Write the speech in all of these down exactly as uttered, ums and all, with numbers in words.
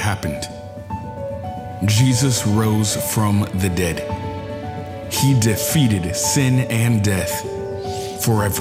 happened. Jesus rose from the dead. He defeated sin and death forever.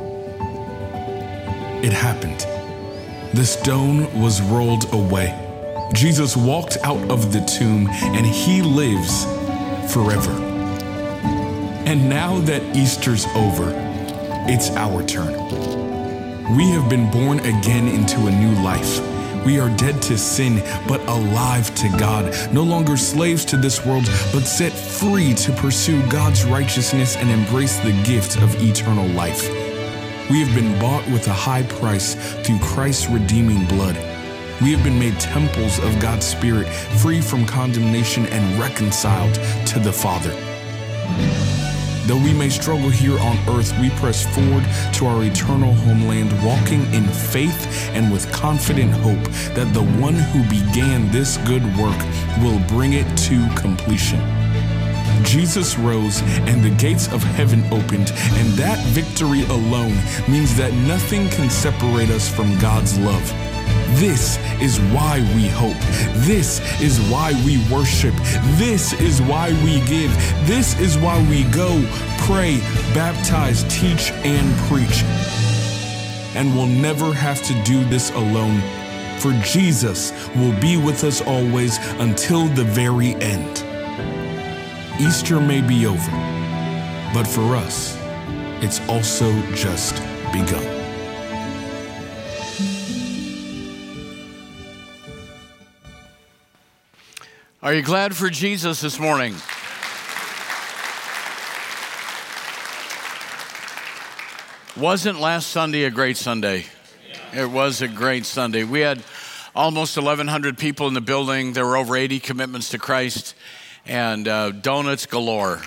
It happened. The stone was rolled away. Jesus walked out of the tomb, and he lives forever. And now that Easter's over, it's our turn. We have been born again into a new life. We are dead to sin, but alive to God, no longer slaves to this world, but set free to pursue God's righteousness and embrace the gift of eternal life. We have been bought with a high price through Christ's redeeming blood. We have been made temples of God's Spirit, free from condemnation and reconciled to the Father. Though we may struggle here on earth, we press forward to our eternal homeland, walking in faith and with confident hope that the one who began this good work will bring it to completion. Jesus rose and the gates of heaven opened, and that victory alone means that nothing can separate us from God's love. This is why we hope. This is why we worship. This is why we give. This is why we go, pray, baptize, teach, and preach. And we'll never have to do this alone, for Jesus will be with us always until the very end. Easter may be over, but for us, it's also just begun. Are you glad for Jesus this morning? Wasn't last Sunday a great Sunday? It was a great Sunday. We had almost eleven hundred people in the building. There were over eighty commitments to Christ, and uh, donuts galore.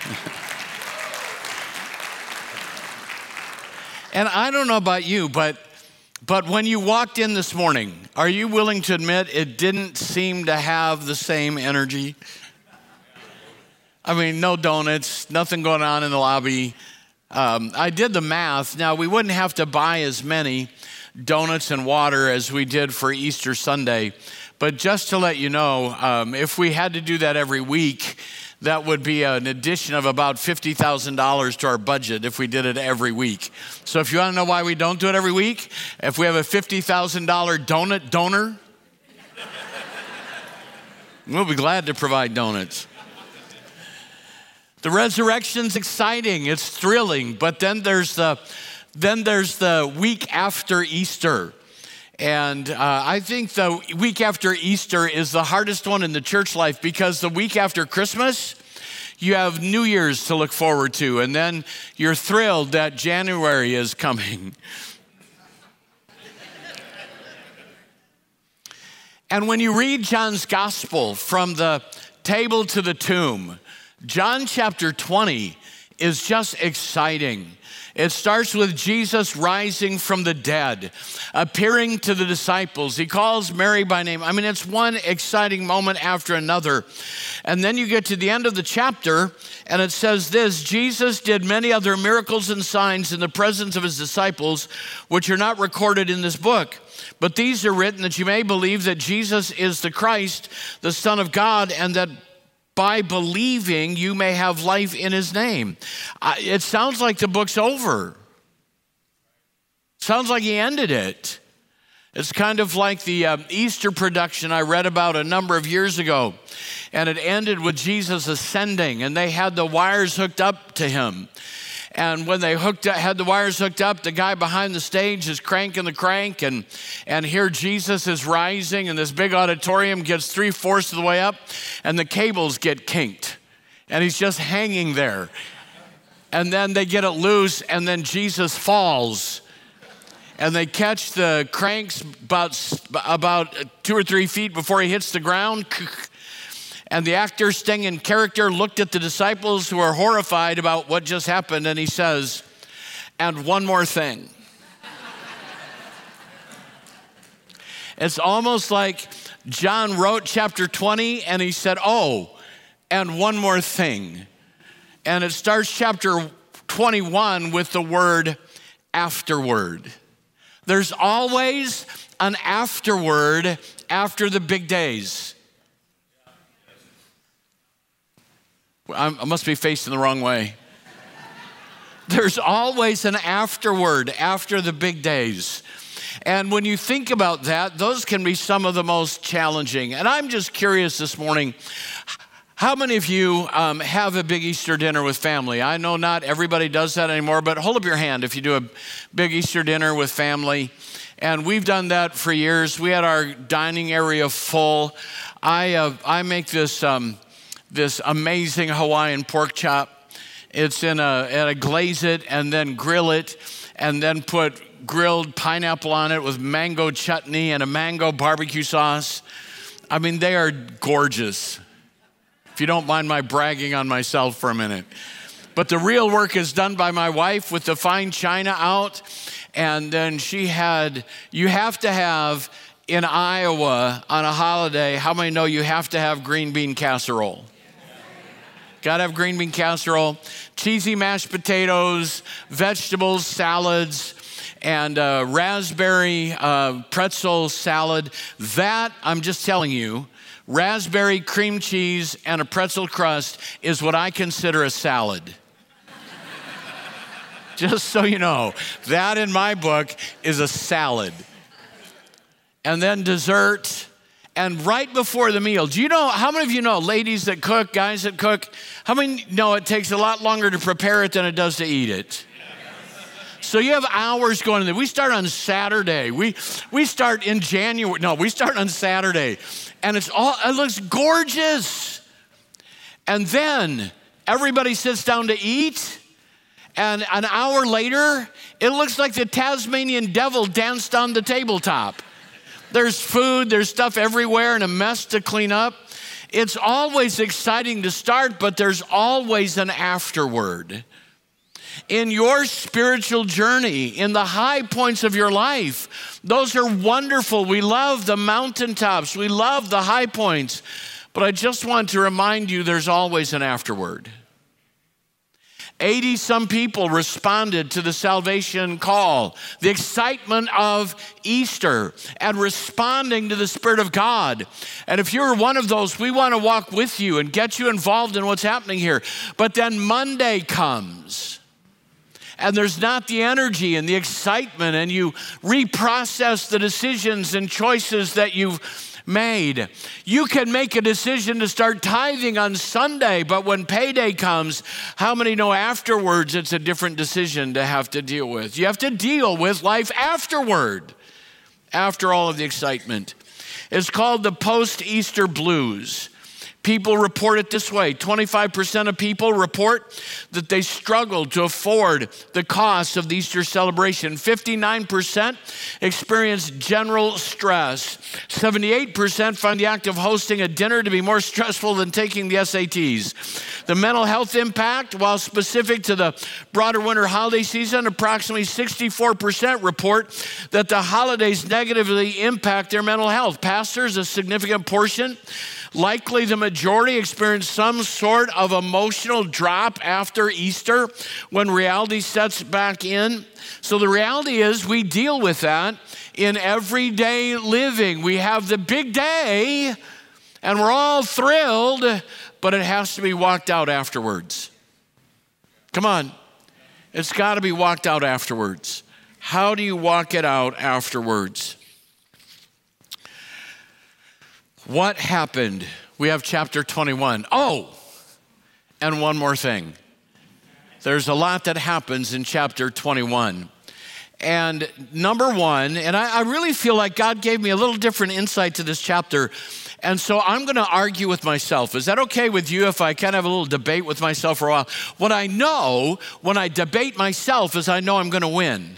And I don't know about you, but But when you walked in this morning, are you willing to admit it didn't seem to have the same energy? I mean, no donuts, nothing going on in the lobby. Um, I did the math. Now, we wouldn't have to buy as many donuts and water as we did for Easter Sunday. But just to let you know, um, if we had to do that every week, that would be an addition of about fifty thousand dollars to our budget if we did it every week. So if you want to know why we don't do it every week, if we have a fifty thousand dollars donut donor, we'll be glad to provide donuts. The resurrection's exciting, it's thrilling, but then there's the, then there's the week after Easter. And uh, I think the week after Easter is the hardest one in the church life, because the week after Christmas, you have New Year's to look forward to, and then you're thrilled that January is coming. And when you read John's gospel from the table to the tomb, John chapter twenty is just exciting. It starts with Jesus rising from the dead, appearing to the disciples. He calls Mary by name. I mean, it's one exciting moment after another. And then you get to the end of the chapter, and it says this: Jesus did many other miracles and signs in the presence of his disciples, which are not recorded in this book. But these are written that you may believe that Jesus is the Christ, the Son of God, and that by believing, you may have life in his name. Uh, it sounds like the book's over. Sounds like he ended it. It's kind of like the uh, Easter production I read about a number of years ago. And it ended with Jesus ascending, and they had the wires hooked up to him. And when they hooked up, had the wires hooked up, the guy behind the stage is cranking the crank, and, and here Jesus is rising, and this big auditorium gets three-fourths of the way up, and the cables get kinked, and he's just hanging there. And then they get it loose, and then Jesus falls, and they catch the cranks about, about two or three feet before he hits the ground. And the actor staying in character looked at the disciples, who are horrified about what just happened, and he says, "And one more thing." It's almost like John wrote chapter twenty, and he said, "Oh, and one more thing." And it starts chapter twenty-one with the word afterward. There's always an afterward after the big days. I'm, I must be facing the wrong way. There's always an afterward after the big days. And when you think about that, those can be some of the most challenging. And I'm just curious this morning, how many of you um, have a big Easter dinner with family? I know not everybody does that anymore, but hold up your hand if you do a big Easter dinner with family. And we've done that for years. We had our dining area full. I uh, I make this um, this amazing Hawaiian pork chop. It's in a, and I glaze it and then grill it and then put grilled pineapple on it with mango chutney and a mango barbecue sauce. I mean, they are gorgeous. If you don't mind my bragging on myself for a minute. But the real work is done by my wife with the fine china out. And then she had, you have to have in Iowa on a holiday, how many know you have to have green bean casserole? Gotta have green bean casserole, cheesy mashed potatoes, vegetables, salads, and uh, raspberry uh, pretzel salad. That, I'm just telling you, raspberry cream cheese and a pretzel crust is what I consider a salad. Just so you know, that in my book is a salad. And then dessert. And right before the meal, do you know, how many of you know, ladies that cook, guys that cook, how many know it takes a lot longer to prepare it than it does to eat it? So you have hours going in there. We start on Saturday. We we start in January. No, we start on Saturday. And it's all, it looks gorgeous. And then everybody sits down to eat. And an hour later, it looks like the Tasmanian devil danced on the tabletop. There's food, there's stuff everywhere and a mess to clean up. It's always exciting to start, but there's always an afterward. In your spiritual journey, in the high points of your life, those are wonderful. We love the mountaintops. We love the high points. But I just want to remind you there's always an afterward. eighty some people responded to the salvation call, the excitement of Easter and responding to the Spirit of God. And if you're one of those, we want to walk with you and get you involved in what's happening here. But then Monday comes and there's not the energy and the excitement, and you reprocess the decisions and choices that you've made. You can make a decision to start tithing on Sunday, but when payday comes, how many know afterwards it's a different decision to have to deal with? You have to deal with life afterward, after all of the excitement. It's called the post-Easter blues. People report it this way. twenty-five percent of people report that they struggled to afford the cost of the Easter celebration. fifty-nine percent experience general stress. seventy-eight percent find the act of hosting a dinner to be more stressful than taking the S A Ts. The mental health impact, while specific to the broader winter holiday season, approximately sixty-four percent report that the holidays negatively impact their mental health. Pastors, a significant portion, likely the majority, experience some sort of emotional drop after Easter when reality sets back in. So the reality is we deal with that in everyday living. We have the big day and we're all thrilled, but it has to be walked out afterwards. Come on. It's got to be walked out afterwards. How do you walk it out afterwards? What happened? We have chapter twenty-one. Oh, and one more thing. There's a lot that happens in chapter twenty-one. And number one, and I, I really feel like God gave me a little different insight to this chapter. And so I'm going to argue with myself. Is that okay with you if I kind of have a little debate with myself for a while? What I know when I debate myself is I know I'm going to win.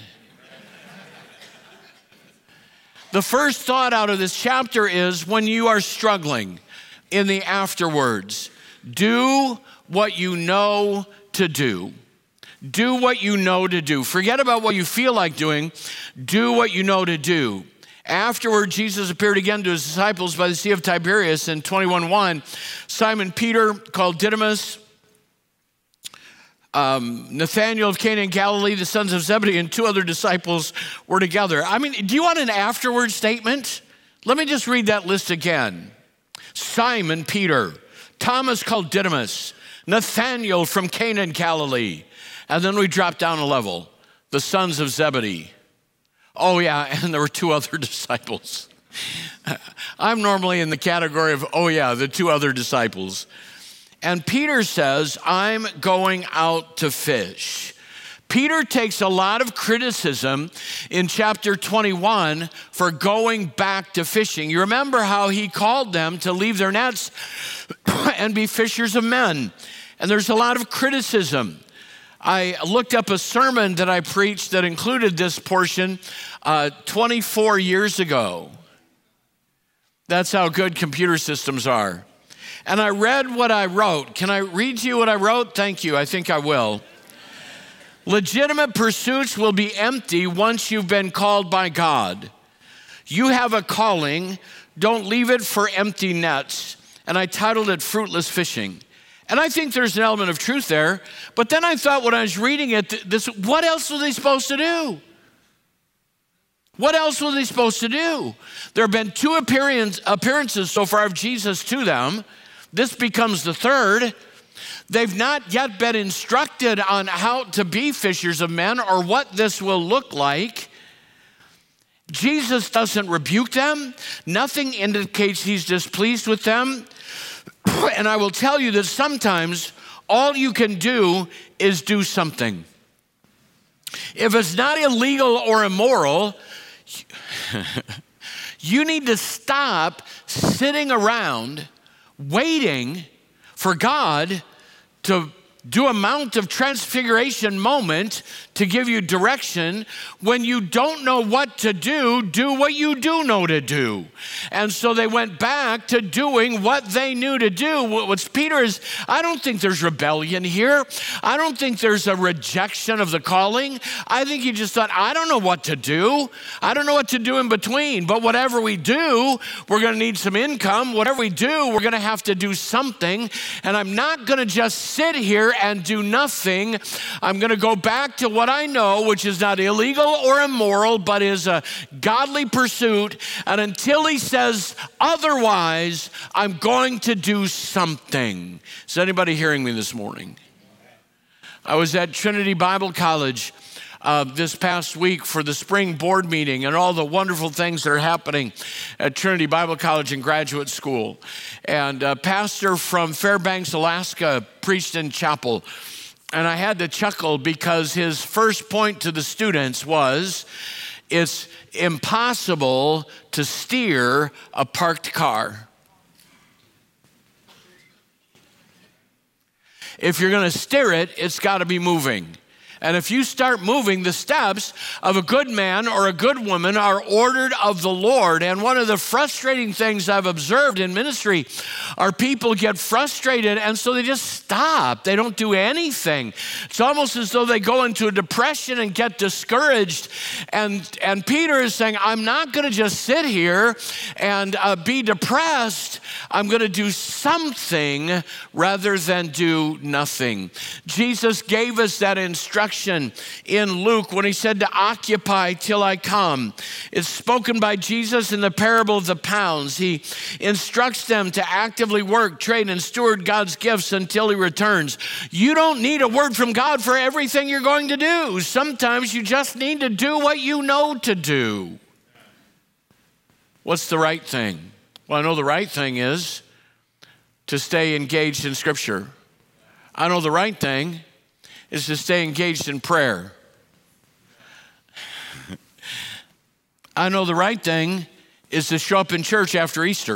The first thought out of this chapter is when you are struggling in the afterwards, do what you know to do. Do what you know to do. Forget about what you feel like doing. Do what you know to do. Afterward, Jesus appeared again to his disciples by the Sea of Tiberias in twenty-one one. Simon Peter, called Didymus, Um, Nathanael of Cana in Galilee, the sons of Zebedee, and two other disciples were together. I mean, do you want an afterward statement? Let me just read that list again. Simon Peter, Thomas called Didymus, Nathanael from Cana in Galilee. And then we drop down a level, the sons of Zebedee. Oh yeah, and there were two other disciples. I'm normally in the category of, oh yeah, the two other disciples. And Peter says, I'm going out to fish. Peter takes a lot of criticism in chapter twenty-one for going back to fishing. You remember how he called them to leave their nets and be fishers of men. And there's a lot of criticism. I looked up a sermon that I preached that included this portion uh, twenty-four years ago. That's how good computer systems are. And I read what I wrote. Can I read to you what I wrote? Thank you. I think I will. Legitimate pursuits will be empty once you've been called by God. You have a calling. Don't leave it for empty nets. And I titled it Fruitless Fishing. And I think there's an element of truth there. But then I thought when I was reading it, this, what else were they supposed to do? What else were they supposed to do? There have been two appearance, appearances so far of Jesus to them. This becomes the third. They've not yet been instructed on how to be fishers of men or what this will look like. Jesus doesn't rebuke them. Nothing indicates he's displeased with them. And I will tell you that sometimes all you can do is do something. If it's not illegal or immoral, you need to stop sitting around waiting for God to do a Mount of Transfiguration moment to give you direction. When you don't know what to do, do what you do know to do. And so they went back to doing what they knew to do. What's Peter is, I don't think there's rebellion here. I don't think there's a rejection of the calling. I think he just thought, I don't know what to do. I don't know what to do in between. But whatever we do, we're going to need some income. Whatever we do, we're going to have to do something. And I'm not going to just sit here and do nothing. I'm going to go back to what I know, which is not illegal or immoral, but is a godly pursuit. And until he says otherwise, I'm going to do something. Is anybody hearing me this morning? I was at Trinity Bible College Uh, this past week for the spring board meeting and all the wonderful things that are happening at Trinity Bible College and Graduate School. And a pastor from Fairbanks, Alaska preached in chapel. And I had to chuckle because his first point to the students was, it's impossible to steer a parked car. If you're going to steer it, it's got to be moving. And if you start moving, the steps of a good man or a good woman are ordered of the Lord. And one of the frustrating things I've observed in ministry are people get frustrated and so they just stop. They don't do anything. It's almost as though they go into a depression and get discouraged. And, and Peter is saying, I'm not going to just sit here and uh, be depressed. I'm going to do something rather than do nothing. Jesus gave us that instruction in Luke when he said to occupy till I come. It's spoken by Jesus in the parable of the pounds. He instructs them to actively work, trade, and steward God's gifts until he returns. You don't need a word from God for everything you're going to do. Sometimes you just need to do what you know to do. What's the right thing? Well, I know the right thing is to stay engaged in Scripture. I know the right thing is to stay engaged in prayer. I know the right thing is to show up in church after Easter.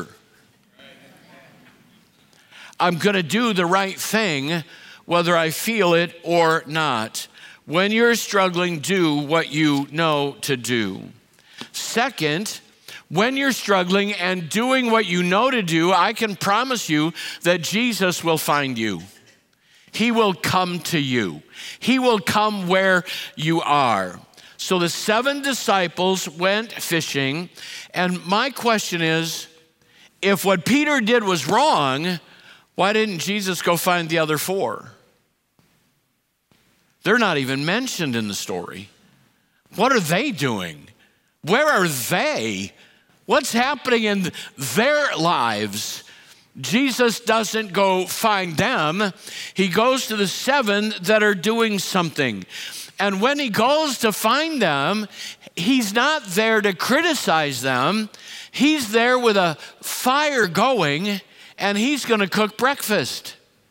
I'm going to do the right thing whether I feel it or not. When you're struggling, do what you know to do. Second, when you're struggling and doing what you know to do, I can promise you that Jesus will find you. He will come to you. He will come where you are. So the seven disciples went fishing, and my question is, if what Peter did was wrong, why didn't Jesus go find the other four? They're not even mentioned in the story. What are they doing? Where are they What's happening in their lives? Jesus doesn't go find them. He goes to the seven that are doing something. And when he goes to find them, he's not there to criticize them. He's there with a fire going, and he's going to cook breakfast.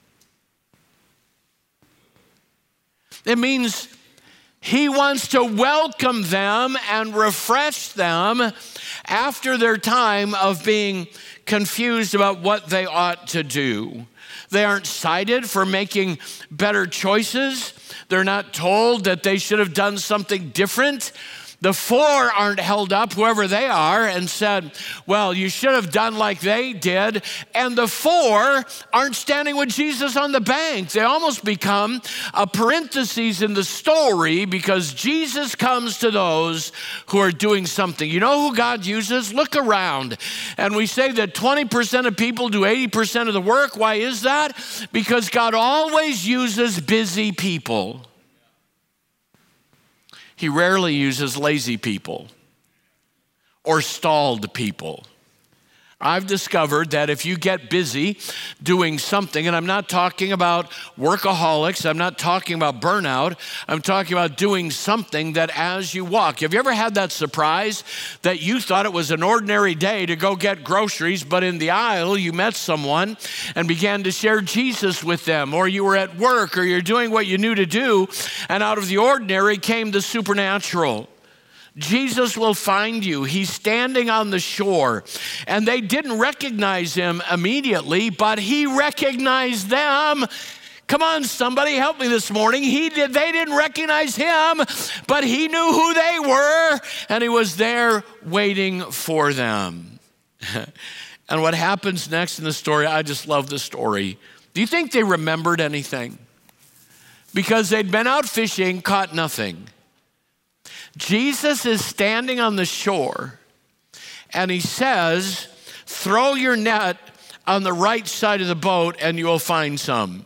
It means he wants to welcome them and refresh them after their time of being confused about what they ought to do. They aren't cited for making better choices. They're not told that they should have done something different. The four aren't held up, whoever they are, and said, well, you should have done like they did. And the four aren't standing with Jesus on the bank. They almost become a parenthesis in the story because Jesus comes to those who are doing something. You know who God uses? Look around. And we say that twenty percent of people do eighty percent of the work. Why is that? Because God always uses busy people. He rarely uses lazy people or stalled people. I've discovered that if you get busy doing something, and I'm not talking about workaholics, I'm not talking about burnout, I'm talking about doing something that as you walk. Have you ever had that surprise that you thought it was an ordinary day to go get groceries, but in the aisle you met someone and began to share Jesus with them, or you were at work, or you're doing what you knew to do, and out of the ordinary came the supernatural? Jesus will find you. He's standing on the shore, and they didn't recognize him immediately, but he recognized them. Come on, somebody, help me this morning. He did. They didn't recognize him, but he knew who they were, and he was there waiting for them. And what happens next in the story, I just love the story. Do you think they remembered anything? Because they'd been out fishing, caught nothing. Jesus is standing on the shore, and he says, throw your net on the right side of the boat and you'll find some.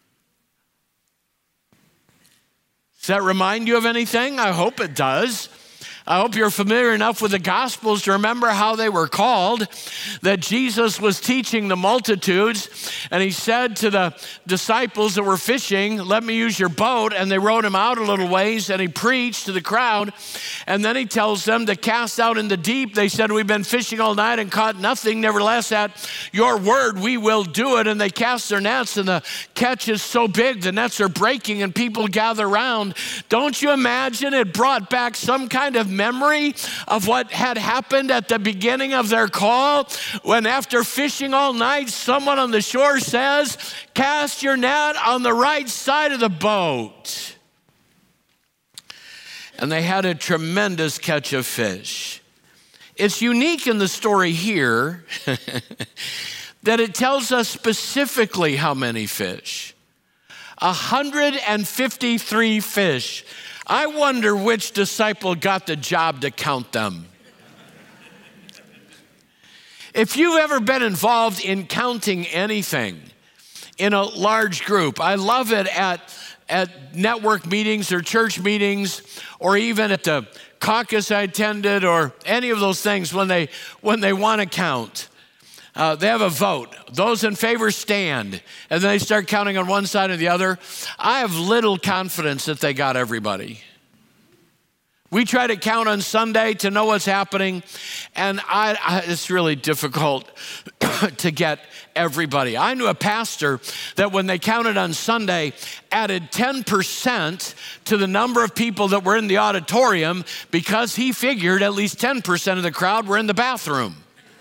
Does that remind you of anything? I hope it does. I hope you're familiar enough with the Gospels to remember how they were called, that Jesus was teaching the multitudes, and he said to the disciples that were fishing, let me use your boat, and they rowed him out a little ways, and he preached to the crowd, and then he tells them to cast out in the deep. They said, we've been fishing all night and caught nothing. Nevertheless, at your word, we will do it. And they cast their nets, and the catch is so big, the nets are breaking, and people gather around. Don't you imagine it brought back some kind of memory of what had happened at the beginning of their call, when after fishing all night, someone on the shore says, cast your net on the right side of the boat. And they had a tremendous catch of fish. It's unique in the story here that it tells us specifically how many fish. one hundred fifty-three fish. I wonder which disciple got the job to count them. If you've ever been involved in counting anything in a large group, I love it at, at network meetings or church meetings, or even at the caucus I attended, or any of those things when they, when they want to count. Uh, they have a vote. Those in favor stand. And then they start counting on one side or the other. I have little confidence that they got everybody. We try to count on Sunday to know what's happening, and I, I, it's really difficult to get everybody. I knew a pastor that when they counted on Sunday, added ten percent to the number of people that were in the auditorium, because he figured at least ten percent of the crowd were in the bathroom.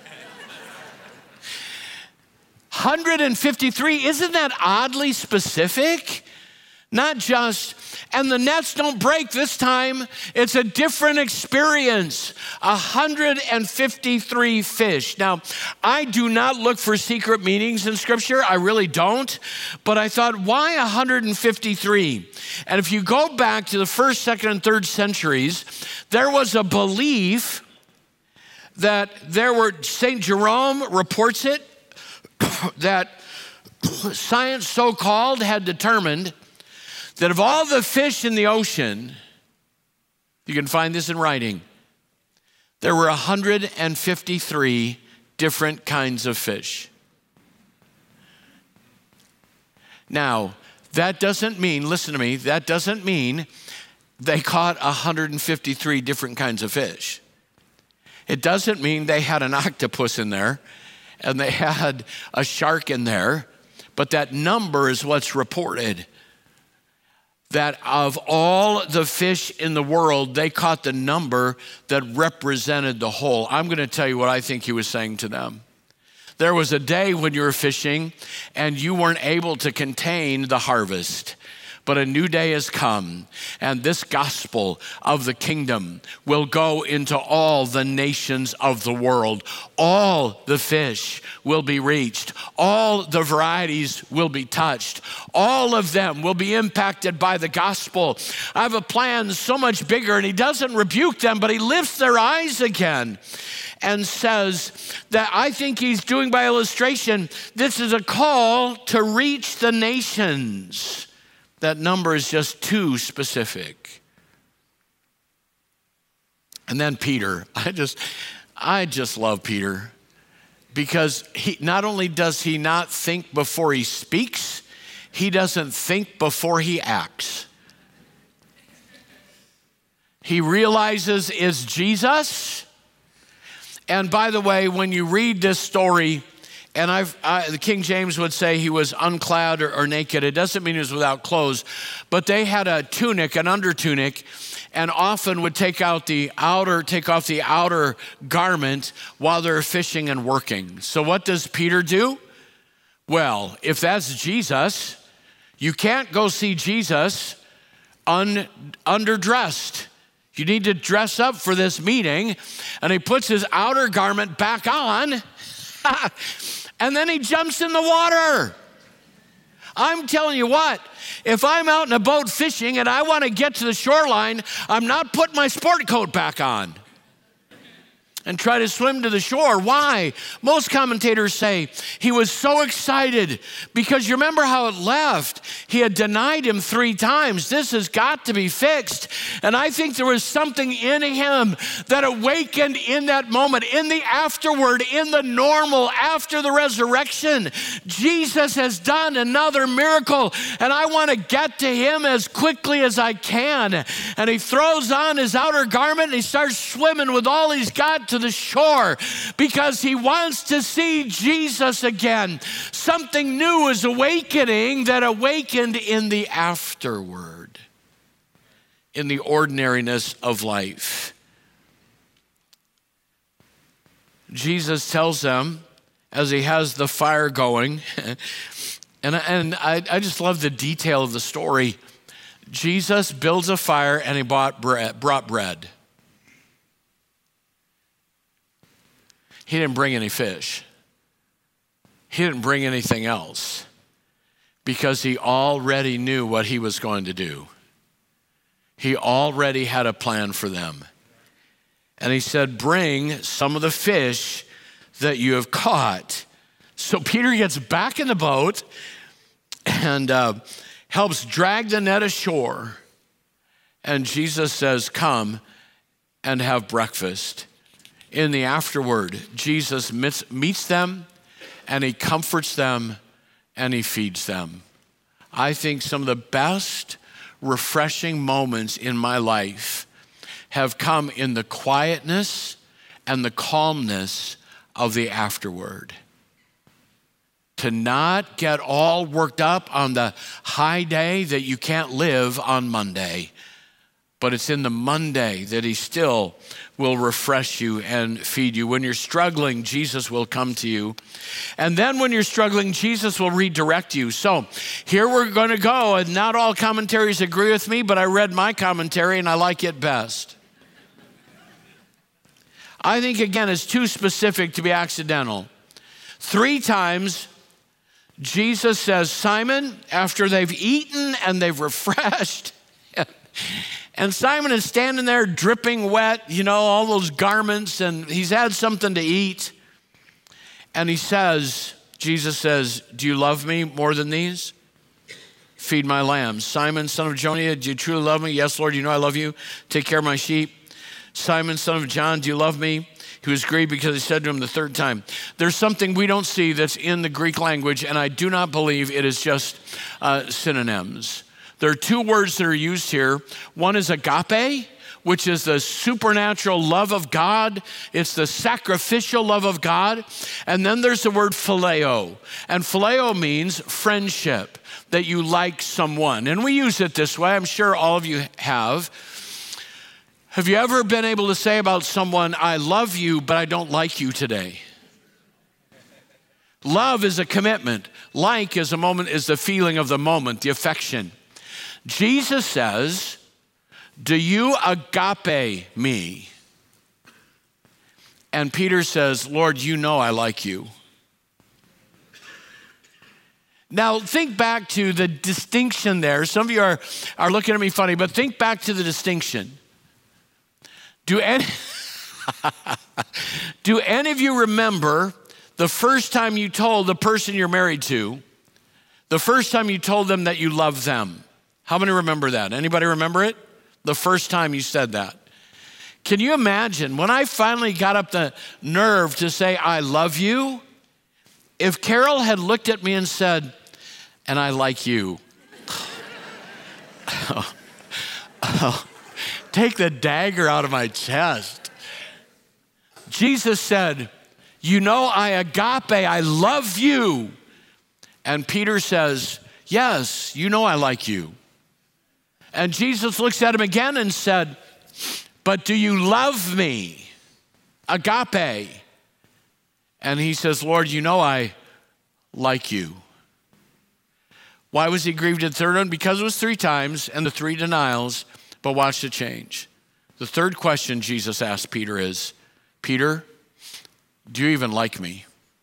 one hundred fifty-three, isn't that oddly specific? Not just, and the nets don't break this time. It's a different experience. one hundred fifty-three fish. Now, I do not look for secret meanings in Scripture. I really don't. But I thought, why one hundred fifty-three? And if you go back to the first, second, and third centuries, there was a belief that there were, Saint Jerome reports it, that science so-called had determined that of all the fish in the ocean, you can find this in writing, There were one hundred fifty-three different kinds of fish. Now, that doesn't mean, listen to me, that doesn't mean they caught one hundred fifty-three different kinds of fish. It doesn't mean they had an octopus in there and they had a shark in there, but that number is what's reported. That of all the fish in the world, they caught the number that represented the whole. I'm going to tell you what I think he was saying to them. There was a day when you were fishing and you weren't able to contain the harvest. But a new day has come, and this gospel of the kingdom will go into all the nations of the world. All the fish will be reached. All the varieties will be touched. All of them will be impacted by the gospel. I have a plan so much bigger, and he doesn't rebuke them, but he lifts their eyes again and says that I think he's doing by illustration, this is a call to reach the nations. That number is just too specific. And then Peter, I just, I just love Peter because he not only does he not think before he speaks, he doesn't think before he acts. He realizes it's Jesus. And by the way, when you read this story, and I've, I, the King James would say he was unclad or, or naked. It doesn't mean he was without clothes, but they had a tunic, an under tunic, and often would take out the outer, take off the outer garment while they're fishing and working. So what does Peter do? Well, if that's Jesus, you can't go see Jesus un, underdressed. You need to dress up for this meeting. And he puts his outer garment back on. And then he jumps in the water. I'm telling you what, if I'm out in a boat fishing and I want to get to the shoreline, I'm not putting my sport coat back on and try to swim to the shore. Why? Most commentators say he was so excited because you remember how it left. He had denied him three times. This has got to be fixed. And I think there was something in him that awakened in that moment, in the afterward, in the normal, after the resurrection. Jesus has done another miracle, and I want to get to him as quickly as I can. And he throws on his outer garment and he starts swimming with all he's got to the shore because he wants to see Jesus again. Something new is awakening that awakened in the afterward, in the ordinariness of life. Jesus tells them as he has the fire going, and, and I, I just love the detail of the story. Jesus builds a fire and he bought bread, brought bread. He didn't bring any fish. He didn't bring anything else because he already knew what he was going to do. He already had a plan for them. And he said, bring some of the fish that you have caught. So Peter gets back in the boat and uh, helps drag the net ashore. And Jesus says, come and have breakfast. In the afterward, Jesus meets them and he comforts them and he feeds them. I think some of the best refreshing moments in my life have come in the quietness and the calmness of the afterward. To not get all worked up on the high day that you can't live on Monday, but it's in the Monday that he still will refresh you and feed you. When you're struggling, Jesus will come to you. And then when you're struggling, Jesus will redirect you. So here we're going to go, and not all commentaries agree with me, but I read my commentary and I like it best. I think, again, it's too specific to be accidental. Three times, Jesus says, Simon, after they've eaten and they've refreshed, and Simon is standing there dripping wet, you know, all those garments, and he's had something to eat. And he says, Jesus says, do you love me more than these? Feed my lambs. Simon, son of Jonah, do you truly love me? Yes, Lord, you know I love you. Take care of my sheep. Simon, son of John, do you love me? He was grieved because he said to him the third time. There's something we don't see that's in the Greek language, and I do not believe it is just uh, synonyms. There are two words that are used here. One is agape, which is the supernatural love of God. It's the sacrificial love of God. And then there's the word phileo. And phileo means friendship, that you like someone. And we use it this way. I'm sure all of you have. Have you ever been able to say about someone, I love you, but I don't like you today? Love is a commitment. Like is a moment, is the feeling of the moment, the affection. Jesus says, do you agape me? And Peter says, Lord, you know I like you. Now, think back to the distinction there. Some of you are, are looking at me funny, but think back to the distinction. Do any, do any of you remember the first time you told the person you're married to, the first time you told them that you love them? How many remember that? Anybody remember it? The first time you said that. Can you imagine when I finally got up the nerve to say, I love you? If Carol had looked at me and said, and I like you. oh, oh, take the dagger out of my chest. Jesus said, you know, I agape, I love you. And Peter says, yes, you know I like you. And Jesus looks at him again and said, but do you love me? Agape. And he says, Lord, you know I like you. Why was he grieved at the third one? Because it was three times and the three denials, but watch the change. The third question Jesus asked Peter is, Peter, do you even like me?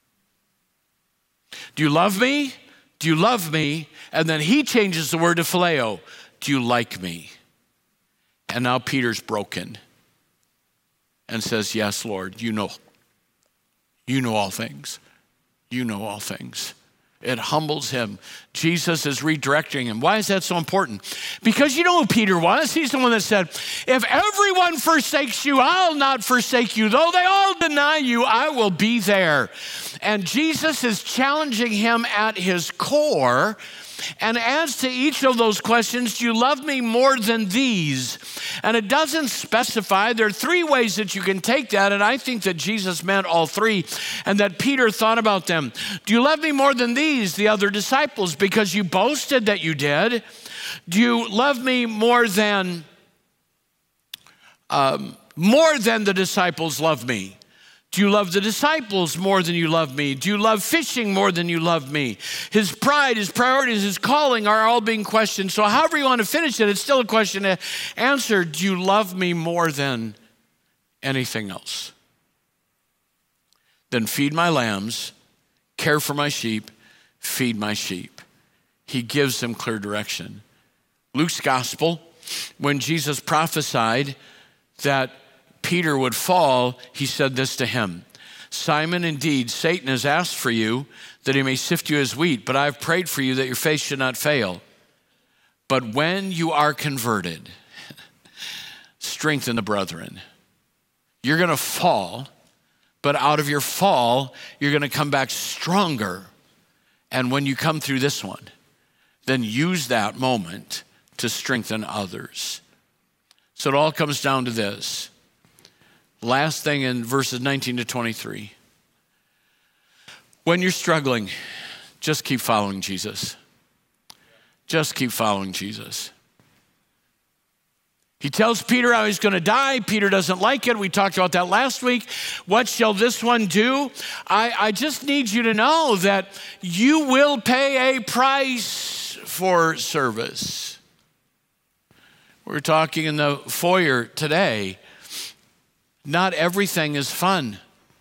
Do you love me? Do you love me? And then he changes the word to phileo. Do you like me? And now Peter's broken and says, yes, Lord, you know. You know all things. You know all things. It humbles him. Jesus is redirecting him. Why is that so important? Because you know who Peter was. He's the one that said, if everyone forsakes you, I'll not forsake you. Though they all deny you, I will be there. And Jesus is challenging him at his core and adds to each of those questions, do you love me more than these? And it doesn't specify. There are three ways that you can take that, and I think that Jesus meant all three, and that Peter thought about them. Do you love me more than these, the other disciples, because you boasted that you did? Do you love me more than, um, more than the disciples love me? Do you love the disciples more than you love me? Do you love fishing more than you love me? His pride, his priorities, his calling are all being questioned. So however you want to finish it, it's still a question to answer. Do you love me more than anything else? Then feed my lambs, care for my sheep, feed my sheep. He gives them clear direction. Luke's gospel, when Jesus prophesied that Peter would fall, he said this to him, Simon, indeed, Satan has asked for you that he may sift you as wheat, but I've prayed for you that your faith should not fail. But when you are converted, strengthen the brethren. You're going to fall, but out of your fall, you're going to come back stronger. And when you come through this one, then use that moment to strengthen others. So it all comes down to this. Last thing in verses nineteen to twenty-three. When you're struggling, just keep following Jesus. Just keep following Jesus. He tells Peter how he's going to die. Peter doesn't like it. We talked about that last week. What shall this one do? I, I just need you to know that you will pay a price for service. We were talking in the foyer today. Not everything is fun.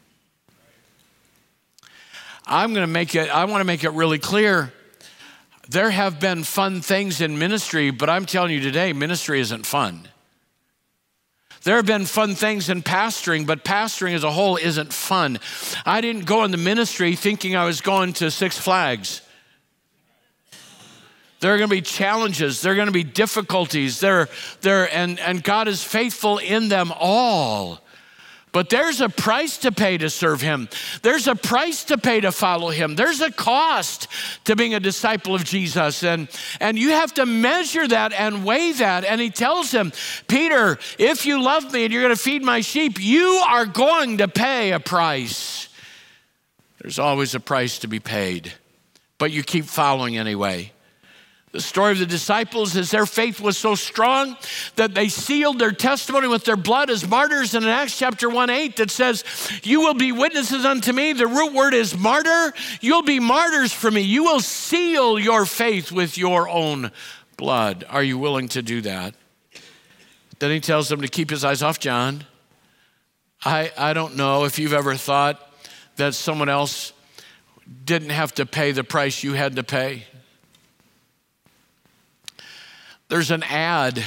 I'm going to make it, I want to make it really clear. There have been fun things in ministry, but I'm telling you today, ministry isn't fun. There have been fun things in pastoring, but pastoring as a whole isn't fun. I didn't go into ministry thinking I was going to Six Flags. There are going to be challenges. There are going to be difficulties. There, there, and, and God is faithful in them all. But there's a price to pay to serve him. There's a price to pay to follow him. There's a cost to being a disciple of Jesus. And, and you have to measure that and weigh that. And he tells him, Peter, if you love me and you're going to feed my sheep, you are going to pay a price. There's always a price to be paid, but you keep following anyway. The story of the disciples is their faith was so strong that they sealed their testimony with their blood as martyrs. And in Acts chapter one eight that says, you will be witnesses unto me. The root word is martyr. You'll be martyrs for me. You will seal your faith with your own blood. Are you willing to do that? Then he tells them to keep his eyes off John. I, I don't know if you've ever thought that someone else didn't have to pay the price you had to pay. There's an ad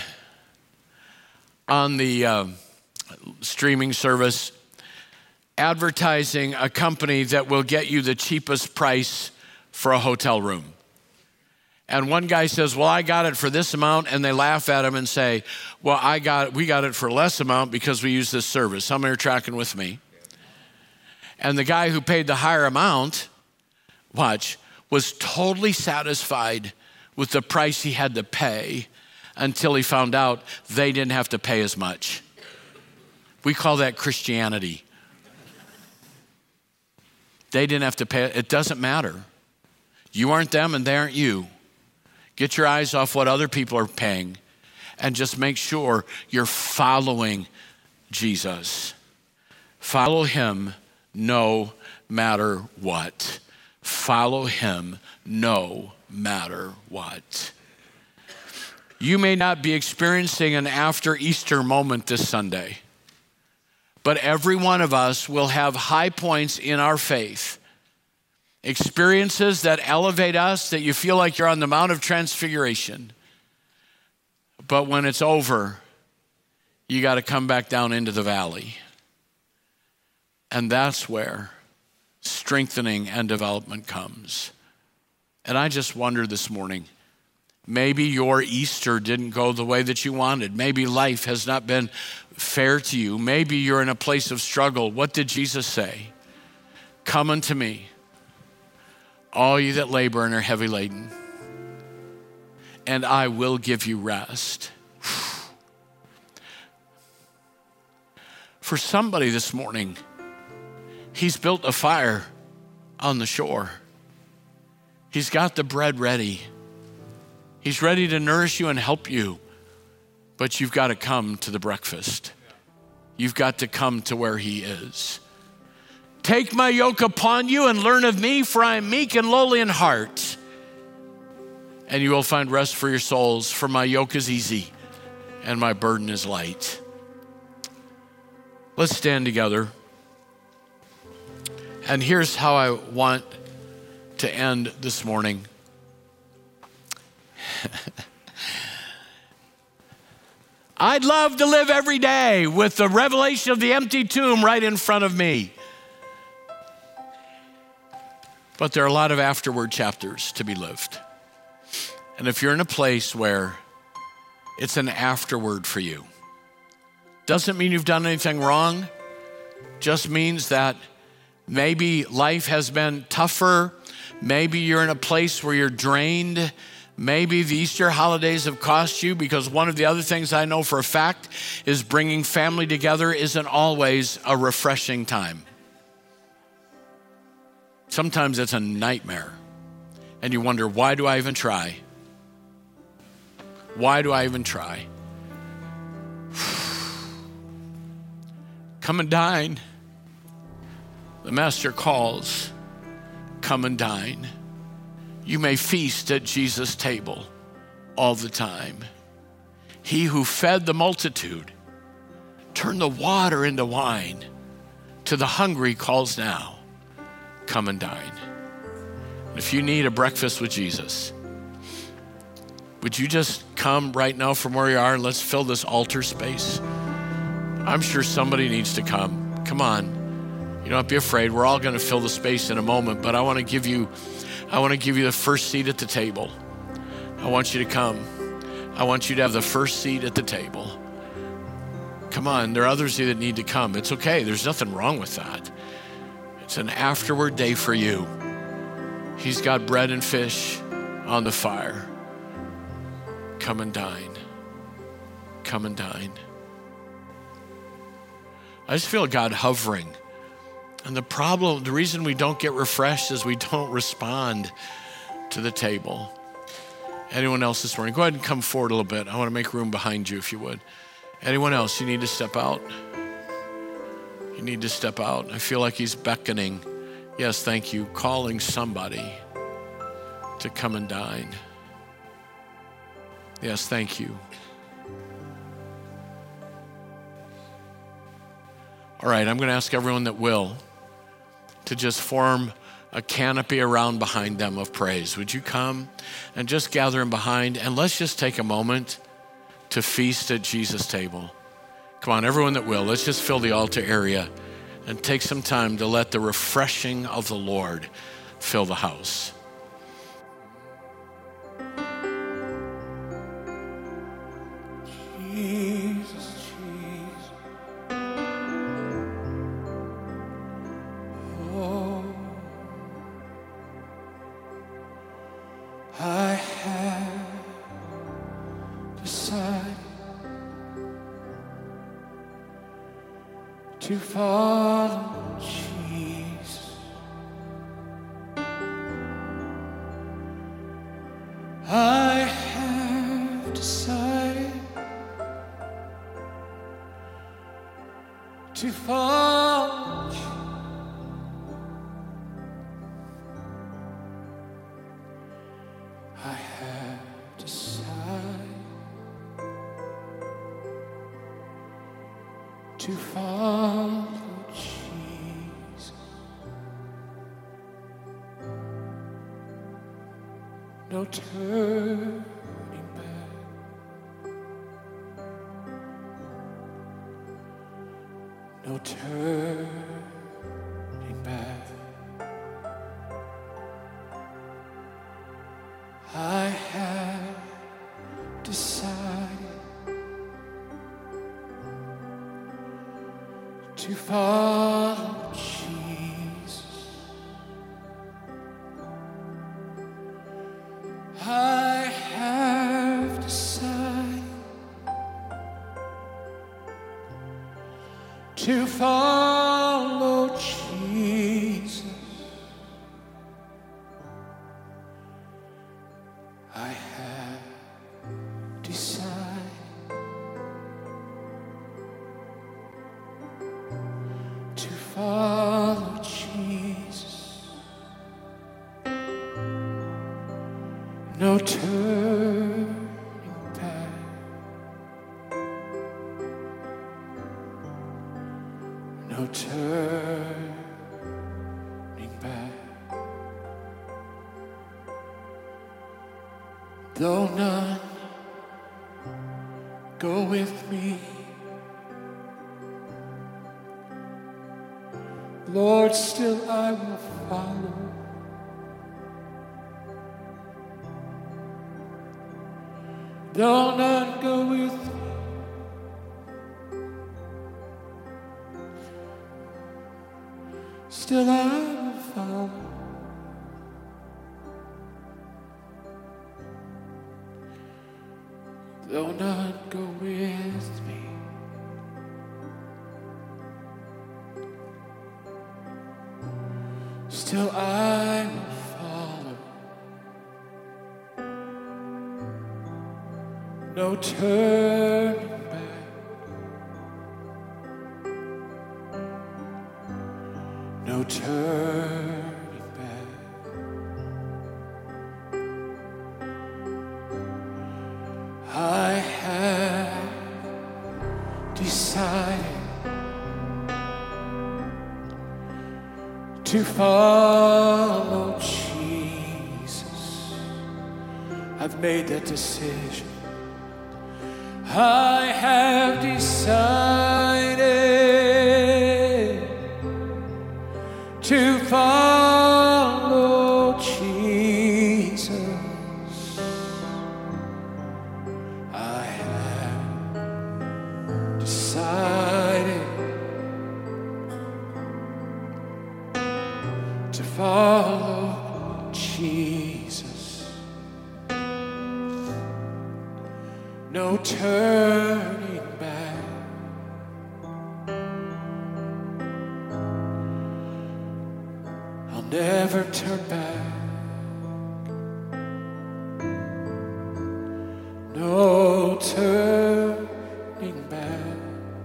on the uh, streaming service advertising a company that will get you the cheapest price for a hotel room. And one guy says, well, I got it for this amount. And they laugh at him and say, well, I got we got it for less amount because we use this service. How many are tracking with me? And the guy who paid the higher amount, watch, was totally satisfied with the price he had to pay until he found out they didn't have to pay as much. We call that Christianity. They didn't have to pay. It doesn't matter. You aren't them and they aren't you. Get your eyes off what other people are paying and just make sure you're following Jesus. Follow him no matter what. Follow him no matter what. You may not be experiencing an after Easter moment this Sunday, but every one of us will have high points in our faith, experiences that elevate us, that you feel like you're on the Mount of Transfiguration. But when it's over, you got to come back down into the valley. And that's where strengthening and development comes. And I just wonder this morning, maybe your Easter didn't go the way that you wanted. Maybe life has not been fair to you. Maybe you're in a place of struggle. What did Jesus say? Come unto me, all you that labor and are heavy laden, and I will give you rest. For somebody this morning, he's built a fire on the shore. He's got the bread ready. He's ready to nourish you and help you, but you've got to come to the breakfast. You've got to come to where he is. Take my yoke upon you and learn of me, for I am meek and lowly in heart, and you will find rest for your souls, for my yoke is easy and my burden is light. Let's stand together. And here's how I want to end this morning. I'd love to live every day with the revelation of the empty tomb right in front of me. But there are a lot of afterward chapters to be lived. And if you're in a place where it's an afterward for you, doesn't mean you've done anything wrong, just means that maybe life has been tougher. Maybe you're in a place where you're drained. Maybe the Easter holidays have cost you, because one of the other things I know for a fact is bringing family together isn't always a refreshing time. Sometimes it's a nightmare. And you wonder, why do I even try? Why do I even try? Come and dine. The master calls, come and dine. You may feast at Jesus' table all the time. He who fed the multitude turned the water into wine. To the hungry calls now, come and dine. And if you need a breakfast with Jesus, would you just come right now from where you are and let's fill this altar space? I'm sure somebody needs to come. Come on. You don't have to be afraid. We're all going to fill the space in a moment, but I want to give you, I want to give you the first seat at the table. I want you to come. I want you to have the first seat at the table. Come on, there are others here that need to come. It's okay, there's nothing wrong with that. It's an afterward day for you. He's got bread and fish on the fire. Come and dine. Come and dine. I just feel God hovering. And the problem, the reason we don't get refreshed is we don't respond to the table. Anyone else this morning? Go ahead and come forward a little bit. I want to make room behind you if you would. Anyone else? You need to step out. You need to step out. I feel like he's beckoning. Yes, thank you. Calling somebody to come and dine. Yes, thank you. All right, I'm going to ask everyone that will to just form a canopy around behind them of praise. Would you come and just gather in behind, and let's just take a moment to feast at Jesus' table. Come on, everyone that will, let's just fill the altar area and take some time to let the refreshing of the Lord fill the house. Jesus, Jesus. Oh, I have decided to follow Jesus. I have decided to follow Jesus. I have decided to follow Jesus. No turning back. No turning back. I have decided to follow Jesus. I have decided to follow Jesus. I have decided to follow Jesus. No turning back. No turning back. Though none go with me, Lord, still I will follow. Though none go with me, still I will follow. Though none go with me, still I will follow. No turning back. No turning back. I have decided to follow Jesus. I've made that decision. I have decided to follow Jesus. Jesus. No turning back. I'll never turn back. No turning back.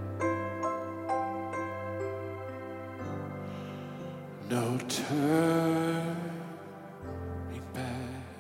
No turning back.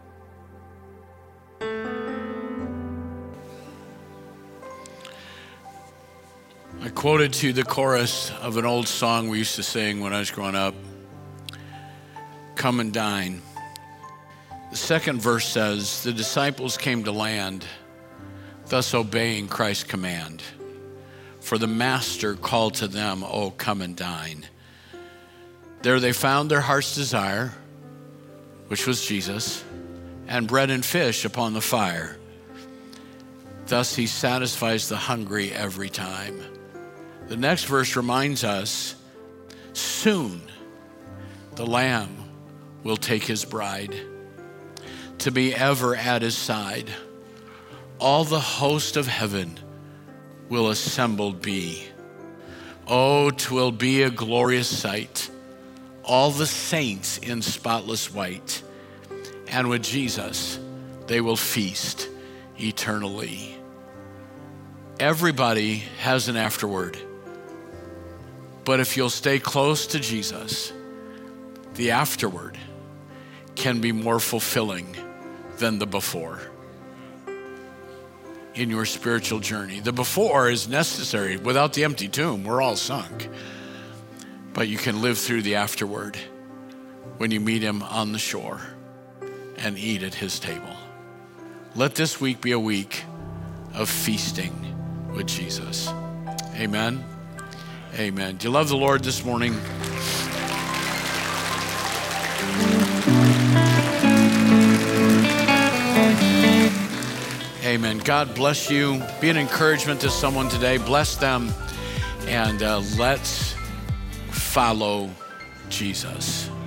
I quoted to you the chorus of an old song we used to sing when I was growing up. Come and dine. The second verse says, the disciples came to land, thus obeying Christ's command. For the master called to them, oh, come and dine. There they found their heart's desire, which was Jesus, and bread and fish upon the fire. Thus he satisfies the hungry every time. The next verse reminds us, soon the Lamb will take his bride to be ever at his side. All the host of heaven will assembled be. Oh, 'twill be a glorious sight. All the saints in spotless white, and with Jesus they will feast eternally. Everybody has an afterward, but if you'll stay close to Jesus, the afterward can be more fulfilling than the before in your spiritual journey. The before is necessary. Without the empty tomb, we're all sunk. But you can live through the afterward when you meet him on the shore and eat at his table. Let this week be a week of feasting with Jesus. Amen. Amen. Do you love the Lord this morning? Amen. God bless you. Be an encouragement to someone today. Bless them. And uh, let's follow Jesus.